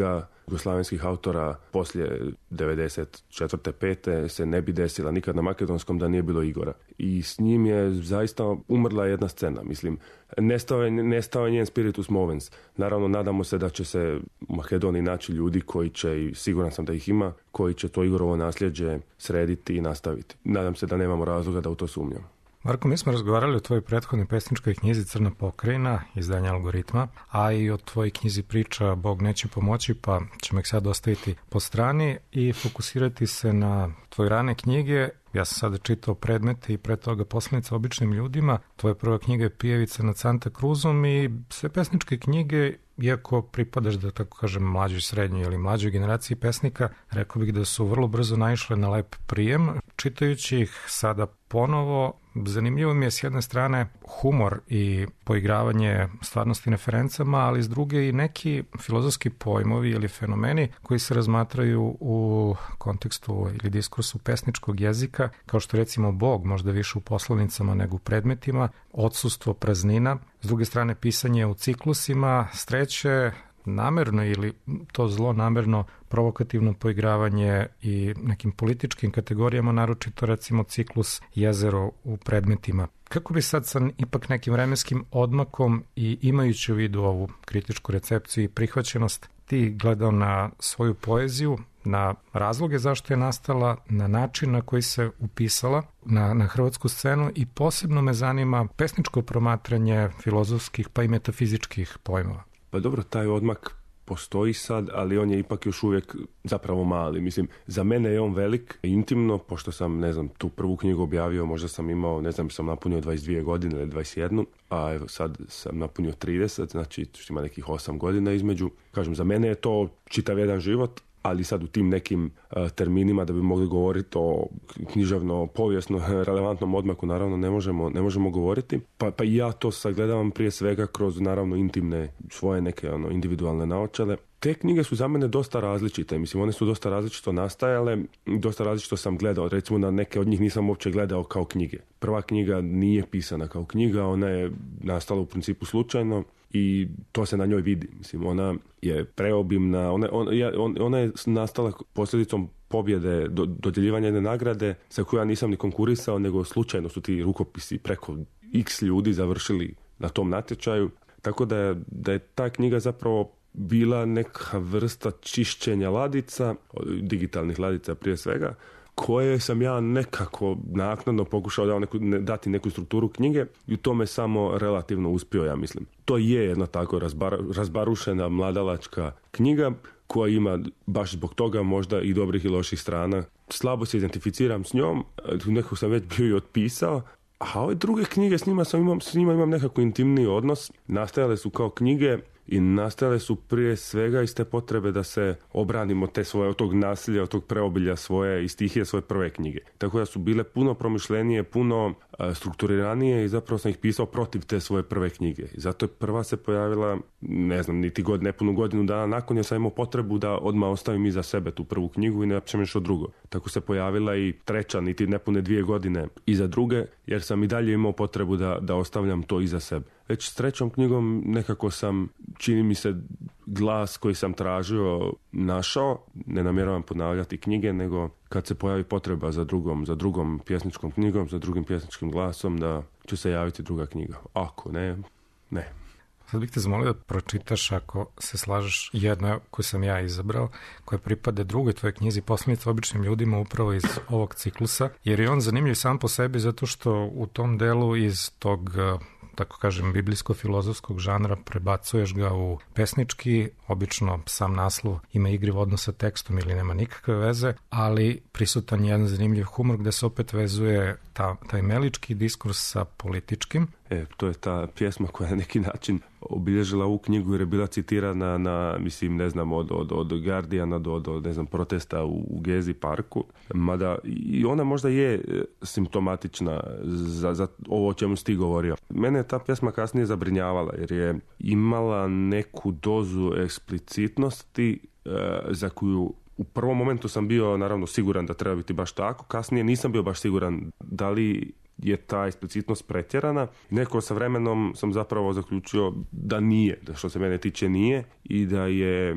jugoslavenskih autora poslije devedeset četvrte pete se ne bi desila nikad na makedonskom da nije bilo Igora. I s njim je zaista umrla jedna scena. Mislim, nestao je, nestao je njen spiritus movens. Naravno, nadamo se da će se u Makedoniji naći ljudi koji će, i siguran sam da ih ima, koji će to Igorovo nasljeđe srediti i nastaviti. Nadam se da nemamo razloga da u to sumnjamo. Marko, mi smo razgovarali o tvojoj prethodnoj pesničkoj knjizi Crna pokrajina, izdanje Algoritma, a i o tvojoj knjizi priča Bog neće pomoći, pa ćemo ih sad ostaviti po strani i fokusirati se na tvoje rane knjige. Ja sam sada čitao Predmete i pre toga Poslanica običnim ljudima. Tvoja prva knjiga je Pijevica nad Santa Cruzom i sve pesničke knjige, iako pripadaš, da tako kažem, mlađoj srednjoj ili mlađoj generaciji pesnika, rekao bih da su vrlo brzo naišle na lep prijem. Čitajući ih sada ponovo, zanimljivo mi je s jedne strane humor i poigravanje stvarnosti referencama, ali s druge i neki filozofski pojmovi ili fenomeni koji se razmatraju u kontekstu ili diskursu pesničkog jezika, kao što recimo Bog, možda više u Poslovnicama nego u Predmetima, odsustvo praznina, s druge strane pisanje u ciklusima, s treće namerno ili to zlo namerno provokativno poigravanje i nekim političkim kategorijama, naročito recimo ciklus Jezero u Predmetima. Kako bi sad sa ipak nekim vremenskim odmakom i imajući u vidu ovu kritičku recepciju i prihvaćenost ti gledao na svoju poeziju, na razloge zašto je nastala, na način na koji se upisala na, na hrvatsku scenu i posebno me zanima pesničko promatranje filozofskih pa i metafizičkih pojmova? Pa dobro, taj odmak postoji sad, ali on je ipak još uvijek zapravo mali. Mislim, za mene je on velik, intimno, pošto sam, ne znam, tu prvu knjigu objavio, možda sam imao, ne znam, sam napunio dvadeset dvije godine ili dvadeset jednu, a evo sad sam napunio trideset, znači ima nekih osam godina između. Kažem, za mene je to čitav jedan život, ali sad u tim nekim uh, terminima da bi mogli govoriti o književno, povijesno relevantnom odmaku, naravno ne možemo, ne možemo govoriti. Pa, pa i ja to sagledavam prije svega kroz naravno intimne, svoje neke ono, individualne naočale. Te knjige su za mene dosta različite, mislim, one su dosta različito nastajale, dosta različito sam gledao, recimo na neke od njih nisam uopće gledao kao knjige. Prva knjiga nije pisana kao knjiga, ona je nastala u principu slučajno i to se na njoj vidi, mislim, ona je preobimna, ona, ona, ona je nastala posljedicom pobjede, do, dodjeljivanja jedne nagrade za koju ja nisam ni konkurisao, nego slučajno su ti rukopisi preko x ljudi završili na tom natječaju, tako da je, da je ta knjiga zapravo bila neka vrsta čišćenja ladica, digitalnih ladica prije svega, koje sam ja nekako naknadno pokušao da neku, ne, dati neku strukturu knjige i u tome samo relativno uspio, ja mislim. To je jedna tako razbar, razbarušena mladalačka knjiga koja ima baš zbog toga možda i dobrih i loših strana. Slabo se identificiram s njom, nekako sam već bio i otpisao, a ove druge knjige s njima, sam imam, s njima imam nekako intimniji odnos. Nastajale su kao knjige i nastale su prije svega iz te potrebe da se obranimo te svoje, od tog nasilja, od tog preobilja svoje i stihije svoje prve knjige. Tako da su bile puno promišljenije, puno a, strukturiranije i zapravo sam ih pisao protiv te svoje prve knjige. I zato je prva se pojavila, ne znam, niti god, nepunu godinu dana nakon, jer sam imao potrebu da odmah ostavim iza sebe tu prvu knjigu i ne napišem nešto drugo. Tako se pojavila i treća, niti nepune dvije godine iza druge, jer sam i dalje imao potrebu da, da ostavljam to iza sebe. Već s trećom knjigom nekako sam, čini mi se, glas koji sam tražio našao. Ne namjeravam ponavljati knjige, nego kad se pojavi potreba za drugom, za drugom pjesničkom knjigom, za drugim pjesničkim glasom, da će se javiti druga knjiga. Ako ne, ne. Sad bih te zamolio da pročitaš, ako se slažeš, jedno koju sam ja izabrao, koja pripada drugoj tvojoj knjizi Poslanica običnim ljudima, upravo iz ovog ciklusa, jer je on zanimljiv sam po sebi zato što u tom delu iz tog, tako kažem, biblijsko-filozofskog žanra prebacuješ ga u pesnički, obično sam naslov ima igriv odnos sa tekstom ili nema nikakve veze, ali prisutan je jedan zanimljiv humor gde se opet vezuje ta, taj melički diskurs sa političkim. E, to je ta pjesma koja na neki način obilježila ovu knjigu jer je bila citirana na, mislim, ne znam, od, od, od Guardiana do, do, ne znam, protesta u, u Gezi parku. Mada i ona možda je simptomatična za, za ovo o čemu si ti govorio. Mene je ta pjesma kasnije zabrinjavala jer je imala neku dozu eksplicitnosti e, za koju u prvom momentu sam bio naravno siguran da treba biti baš tako. Kasnije nisam bio baš siguran da li je ta eksplicitnost pretjerana. Neko sa vremenom sam zapravo zaključio da nije, da što se mene tiče nije i da je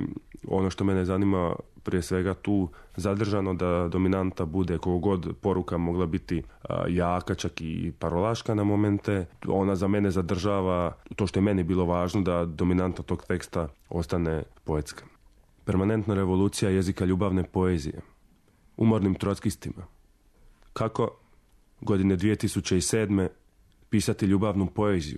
Ono što mene zanima prije svega tu zadržano da dominanta bude koliko god poruka mogla biti a, jaka, čak i parolaška na momente. Ona za mene zadržava to što je meni bilo važno, da dominanta tog teksta ostane poetska. Permanentna revolucija jezika ljubavne poezije. Umornim trockistima. Kako godine dvije tisuće sedme pisati ljubavnu poeziju?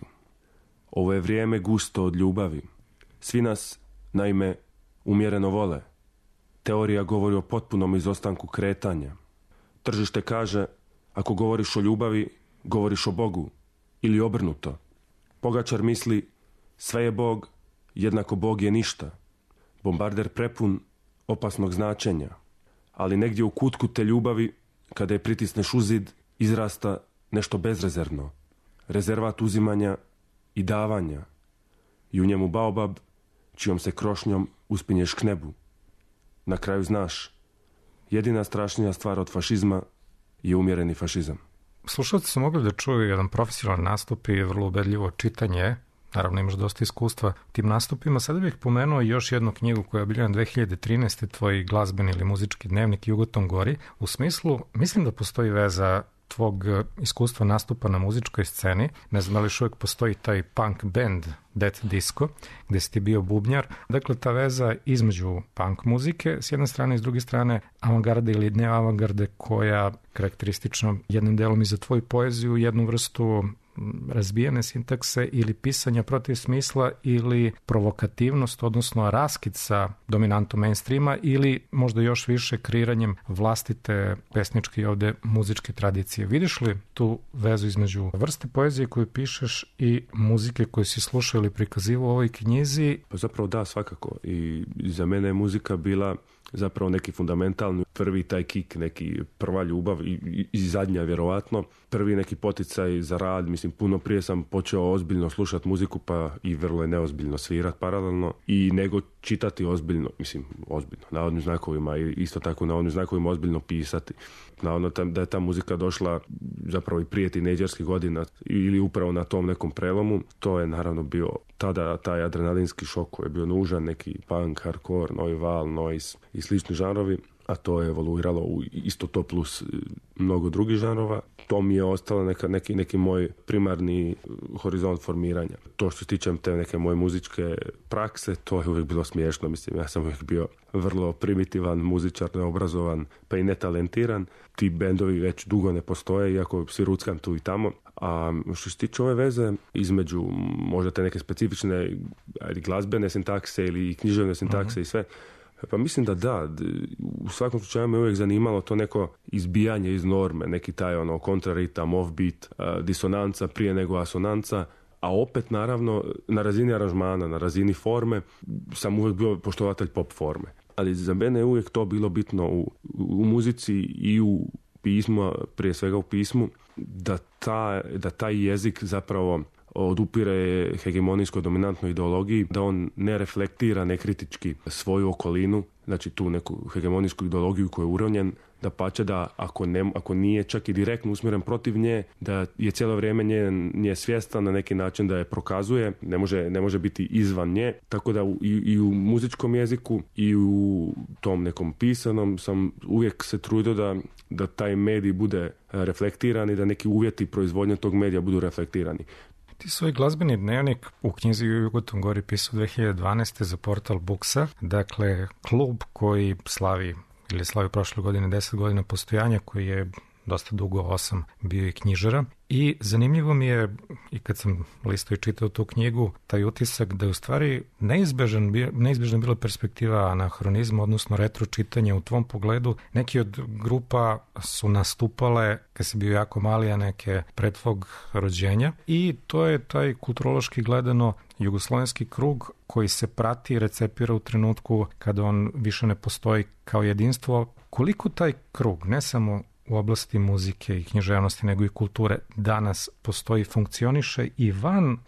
Ovo je vrijeme gusto od ljubavi. Svi nas, naime, umjereno vole. Teorija govori o potpunom izostanku kretanja. Tržište kaže, ako govoriš o ljubavi, govoriš o Bogu. Ili obrnuto. Pogačar misli, sve je Bog, jednako Bog je ništa. Bombarder prepun opasnog značenja. Ali negdje u kutku te ljubavi, kada je pritisneš u zid, izrasta nešto bezrezervno. Rezervat uzimanja i davanja. I u njemu baobab, čijom se krošnjom uspinješ k nebu. Na kraju znaš, jedina strašnija stvar od fašizma je umjereni fašizam. Slušalci su mogli da čuju jedan profesionalan nastup i vrlo ubedljivo čitanje. Naravno, imaš dosta iskustva u tim nastupima. Sada bih pomenuo još jednu knjigu koja je obiljena dve hiljade trinaeste. Tvoj glazbeni ili muzički dnevnik Jugoton gori. U smislu, mislim da postoji veza tvog iskustva nastupa na muzičkoj sceni. Ne znam da li još uvijek postoji taj punk band Death Disco, gde si ti bio bubnjar. Dakle, ta veza između punk muzike, s jedne strane i s druge strane avangarde ili ne avangarde, koja karakteristično jednim delom i za tvoju poeziju, jednu vrstu razbijene sintakse ili pisanja protiv smisla ili provokativnost, odnosno raskid sa dominantom mainstreama ili možda još više kreiranjem vlastite pesničke i ovde muzičke tradicije. Vidiš li tu vezu između vrste poezije koju pišeš i muzike koju si slušao ili prikazivao u ovoj knjizi? Pa zapravo da, svakako. I za mene je muzika bila zapravo neki fundamentalni, prvi taj kik, neki prva ljubav i, i, i zadnja vjerovatno, prvi neki poticaj za rad. Mislim, puno prije sam počeo ozbiljno slušati muziku, pa i vrlo je neozbiljno svirat paralelno i nego čitati ozbiljno, mislim, ozbiljno, navodnim znakovima i isto tako navodnim znakovima ozbiljno pisati. Navodno da je ta muzika došla zapravo i prije tinejdžerskih godina ili upravo na tom nekom prelomu, to je naravno bio tada taj adrenalinski šok koji je bio nužan, neki punk, hardcore, novi val, noise i slični žanrovi, a to je evoluiralo u isto to plus mnogo drugih žanrova. To mi je ostalo neka, neki, neki moj primarni horizont formiranja. To što se tiče te neke moje muzičke prakse, to je uvijek bilo smiješno. Mislim, ja sam uvijek bio vrlo primitivan muzičar, neobrazovan, pa i netalentiran. Ti bendovi već dugo ne postoje, iako svi ruckam tu i tamo. A što se tiče ove veze između možda te neke specifične glazbene sintakse ili književne sintakse uh-huh. i sve, pa mislim da da, u svakom slučaju me uvijek zanimalo to neko izbijanje iz norme, neki taj ono kontraritam, offbeat, disonanca prije nego asonanca, a opet naravno na razini aranžmana, na razini forme sam uvijek bio poštovatelj pop forme. Ali za mene je uvijek to bilo bitno u, u muzici i u pismu, prije svega u pismu, da, ta, da taj jezik zapravo odupire hegemonijskoj dominantnoj ideologiji, da on ne reflektira nekritički svoju okolinu, znači tu neku hegemonijsku ideologiju koju je uronjen, da pače da ako, ne, ako nije čak i direktno usmjeren protiv nje, da je cijelo vrijeme nje, nje svjestan na neki način da je prokazuje, ne može, ne može biti izvan nje, tako da u, i, i u muzičkom jeziku i u tom nekom pisanom sam uvijek se trudio da, da taj medij bude reflektiran i da neki uvjeti proizvodnje tog medija budu reflektirani. Ti svoj glazbeni dnevnik u knjizi Jugoton gori pisao dve hiljade dvanaeste za portal Buksa, dakle klub koji slavi ili slavi prošle godine deset godina postojanja, koji je dosta dugo, osam, bio i knjižara. I zanimljivo mi je, i kad sam listao i čitao tu knjigu, taj utisak da je u stvari neizbežan, neizbežna bila perspektiva anahronizma, odnosno retro čitanja u tvom pogledu. Neki od grupa su nastupale kad si bio jako mali, a neke pred tvog rođenja. I to je taj kulturološki gledano jugoslovenski krug koji se prati i recepira u trenutku kada on više ne postoji kao jedinstvo. Koliko taj krug, ne samo u oblasti muzike i književnosti, nego i kulture, danas postoji, funkcioniše i van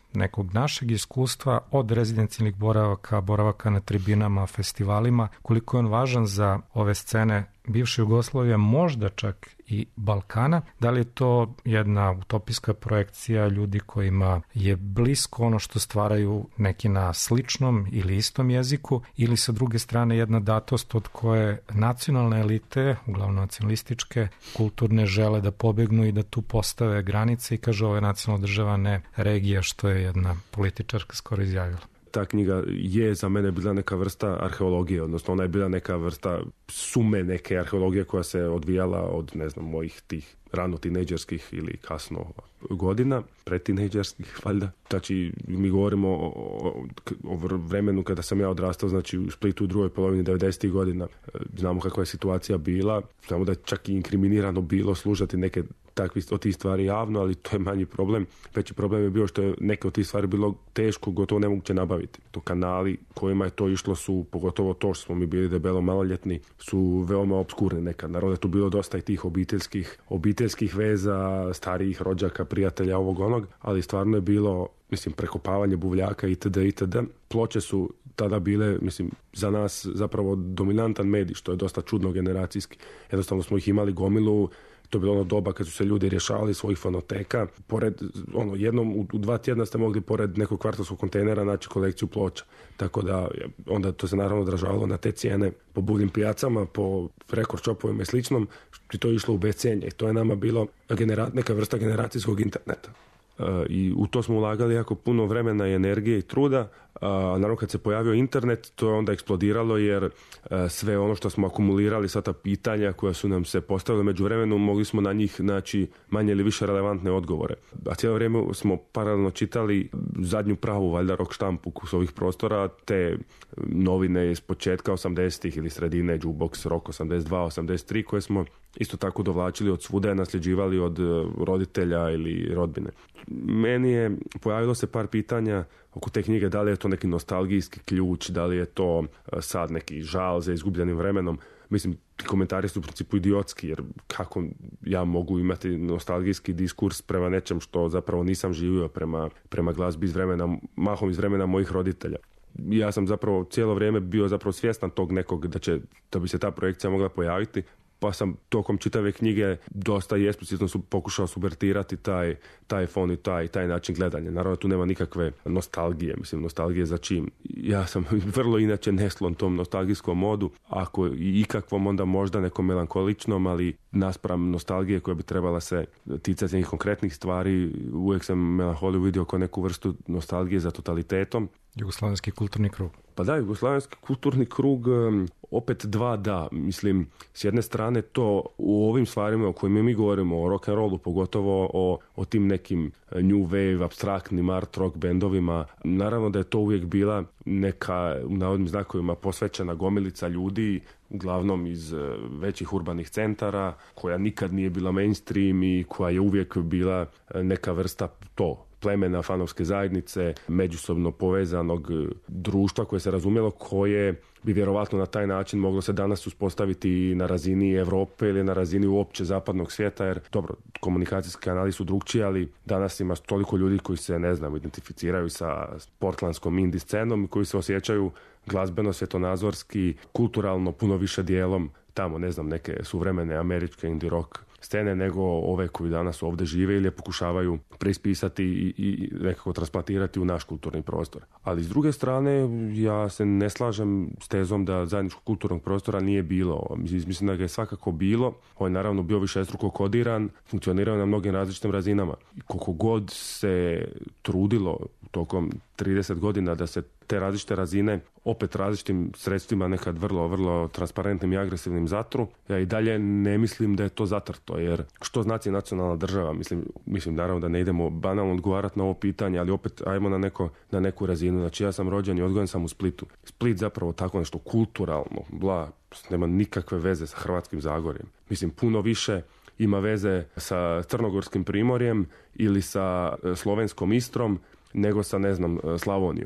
nekog našeg iskustva od rezidencijalnih boravaka, boravaka na tribinama, festivalima, koliko je on važan za ove scene bivše Jugoslavije, možda čak i Balkana. Da li je to jedna utopijska projekcija ljudi kojima je blisko ono što stvaraju neki na sličnom ili istom jeziku, ili sa druge strane jedna datost od koje nacionalne elite, uglavnom nacionalističke, kulturne, žele da pobegnu i da tu postave granice i kaže ovo je nacionalna država, ne regija, što je jedna političarka skoro izjavila. Ta knjiga je za mene bila neka vrsta arheologije, odnosno ona je bila neka vrsta sume neke arheologije koja se odvijala od, ne znam, mojih tih rano tinejdžerskih ili kasno godina, predtinejdžerskih, valjda. Znači, mi govorimo o, o, o vremenu kada sam ja odrastao, znači u Splitu u drugoj polovini devedesetih godina. Znamo kakva je situacija bila, znamo da je čak i inkriminirano bilo služati neke takvi od tih stvari javno, ali to je manji problem. Veći problem je bio što je neke od tih stvari bilo teško, gotovo nemoguće nabaviti. To kanali kojima je to išlo su, pogotovo to što smo mi bili debelo maloljetni, su veoma obskurni nekad. Naravno je tu bilo dosta i tih obiteljskih, obiteljskih veza, starijih rođaka, prijatelja, ovog onog, ali stvarno je bilo, mislim, prekopavanje buvljaka itd. itd. Ploče su tada bile, mislim, za nas zapravo dominantan medij, što je dosta čudno generacijski. Jednostavno smo ih imali gomilu. To je bilo ono doba kad su se ljudi rješavali svojih fonoteka. Pored, ono, jednom u, u dva tjedna ste mogli pored nekog kvartovskog kontejnera naći kolekciju ploča. Tako da onda to se naravno odražavalo na te cijene po buvljim pijacama, po record shopovima i sličnom, i to je išlo u bescijenje. I to je nama bilo genera- neka vrsta generacijskog interneta. Uh, I u to smo ulagali jako puno vremena i energije i truda. Uh, naravno kad se pojavio internet, to je onda eksplodiralo jer uh, sve ono što smo akumulirali, sva ta pitanja koja su nam se postavile među vremenu, mogli smo na njih naći manje ili više relevantne odgovore. A cijelo vrijeme smo paralelno čitali zadnju pravu, valjda, rock štampu s ovih prostora, te novine iz početka osamdesetih ili sredine, Jukebox, Rock osamdeset dva, osamdeset tri, koje smo isto tako dovlačili od svuda, nasljeđivali od roditelja ili rodbine. Meni je pojavilo se par pitanja oko te knjige, da li je to neki nostalgijski ključ, da li je to sad neki žal za izgubljenim vremenom. Mislim, ti komentari su u principu idiotski, jer kako ja mogu imati nostalgijski diskurs prema nečem što zapravo nisam živio, prema, prema glazbi iz vremena, mahom iz vremena mojih roditelja. Ja sam zapravo cijelo vrijeme bio zapravo svjestan tog nekog da će, da bi se ta projekcija mogla pojaviti, pa sam tokom čitave knjige dosta i eksplicitno su pokušao subvertirati taj, taj fon i taj, taj način gledanja. Naravno, tu nema nikakve nostalgije, mislim, nostalgije za čim. Ja sam vrlo inače neslon tom nostalgijskom modu, ako i ikakvom, onda možda nekom melankoličnom, ali naspram nostalgije koja bi trebala se ticati nekih konkretnih stvari, uvijek sam melanholiju vidio kao neku vrstu nostalgije za totalitetom. Jugoslavenski kulturni krug. Pa da, jugoslavenski kulturni krug, opet dva da. Mislim, s jedne strane to u ovim stvarima o kojima mi govorimo, o rock and rollu, pogotovo o, o tim nekim new wave, abstraktnim art rock bendovima, naravno da je to uvijek bila neka, u navodnim znakovima, posvećena gomilica ljudi, uglavnom iz većih urbanih centara, koja nikad nije bila mainstream i koja je uvijek bila neka vrsta to, plemena, fanovske zajednice, međusobno povezanog društva koje se razumjelo, koje bi vjerovatno na taj način moglo se danas uspostaviti na razini Europe ili na razini uopće zapadnog svijeta, jer dobro, komunikacijski kanali su drugčiji, ali danas ima toliko ljudi koji se, ne znam, identificiraju sa portlandskom indie scenom i koji se osjećaju glazbeno, svjetonazorski, kulturalno puno više dijelom tamo, ne znam, neke suvremene američke indie rock scene nego ove koji danas ovdje žive ili je pokušavaju preispisati i, i nekako transplantirati u naš kulturni prostor. Ali s druge strane, ja se ne slažem s tezom da zajedničkog kulturnog prostora nije bilo. Mislim da ga je svakako bilo. On je naravno bio višestruko kodiran, funkcionirao na mnogim različitim razinama. I koliko god se trudilo tokom trideset godina da se te različite razine opet različitim sredstvima, nekad vrlo, vrlo transparentnim i agresivnim zatru, ja i dalje ne mislim da je to zatrto, jer što znači nacionalna država? Mislim, mislim naravno da ne idemo banalno odgovarati na ovo pitanje, ali opet ajmo na, neko, na neku razinu. Znači ja sam rođen i odgojen sam u Splitu. Split zapravo tako nešto kulturalno, bla, nema nikakve veze sa Hrvatskim Zagorjem. Mislim, puno više ima veze sa Crnogorskim Primorjem ili sa slovenskom Istrom nego sa, ne znam, Slavonijom.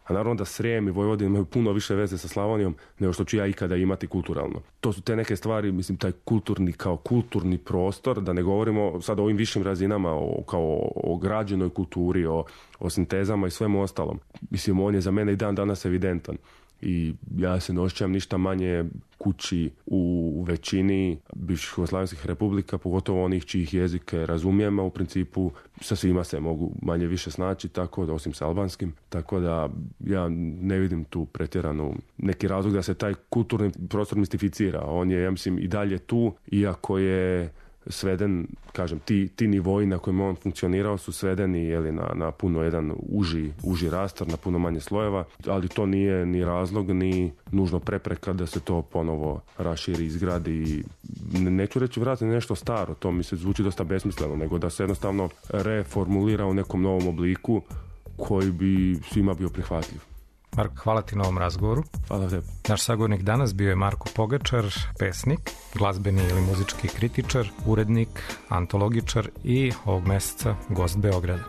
A naravno da Srijem i Vojvodina imaju puno više veze sa Slavonijom nego što ću ja ikada imati kulturalno. To su te neke stvari, mislim, taj kulturni kao kulturni prostor, da ne govorimo sad o ovim višim razinama, o, kao o građenoj kulturi, o, o sintezama i svemu ostalom. Mislim, on je za mene i dan danas evidentan. I ja se ne osjećam ništa manje kući u većini bivših jugoslavenskih republika, pogotovo onih čijih jezike razumijem, a u principu sa svima se mogu manje više snaći, tako da, osim sa albanskim. Tako da ja ne vidim tu pretjeranu neki razlog da se taj kulturni prostor mistificira. On je, ja mislim, i dalje tu, iako je sveden, kažem, ti, ti nivoji na kojima on funkcionirao su svedeni, jeli, na, na puno jedan uži, uži rastor, na puno manje slojeva, ali to nije ni razlog, ni nužno prepreka da se to ponovo raširi, izgradi i ne, neću reći vrati nešto staro, to mi se zvuči dosta besmisleno, nego da se jednostavno reformulira u nekom novom obliku koji bi svima bio prihvatljiv. Marko, hvala ti na ovom razgovoru. Hvala tebi. Naš sagovornik danas bio je Marko Pogačar, pesnik, glazbeni ili muzički kritičar, urednik, antologičar i ovog meseca gost Beograda.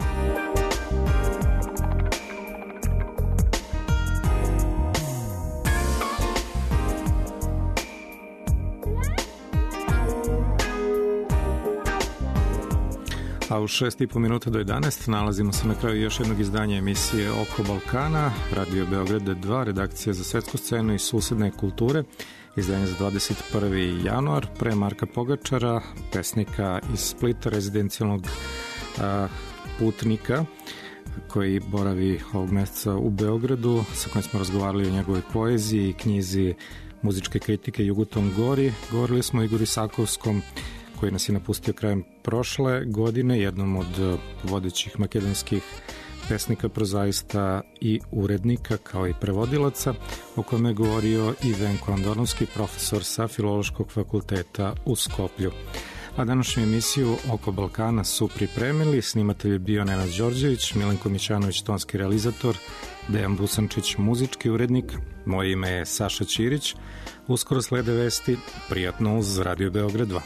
A u šest i po minuta do jedanaest nalazimo se na kraju još jednog izdanja emisije Oko Balkana, Radio Beograd dva, redakcija za svetsku scenu i susedne kulture, izdanje za dvadeset prvi januar, pre Marka Pogačara, pesnika iz Splita, rezidencijalnog a, putnika koji boravi ovog meseca u Beogradu, sa kojim smo razgovarali o njegovoj poeziji i knjizi muzičke kritike Jugutom Gori. Govorili smo o Igori Sakovskom, koji nas je napustio krajem prošle godine, jednom od vodećih makedonskih pesnika, prozaista i urednika, kao i prevodilaca, o kome je govorio i Venko Andonovski, profesor sa Filološkog fakulteta u Skoplju. A današnju emisiju Oko Balkana su pripremili, snimatelj je bio Nenad Đorđević, Milenko Mićanović, tonski realizator, Dejan Busančić, muzički urednik, moje ime je Saša Ćirić. Uskoro slede vesti, prijatno uz Radio Beograd dva.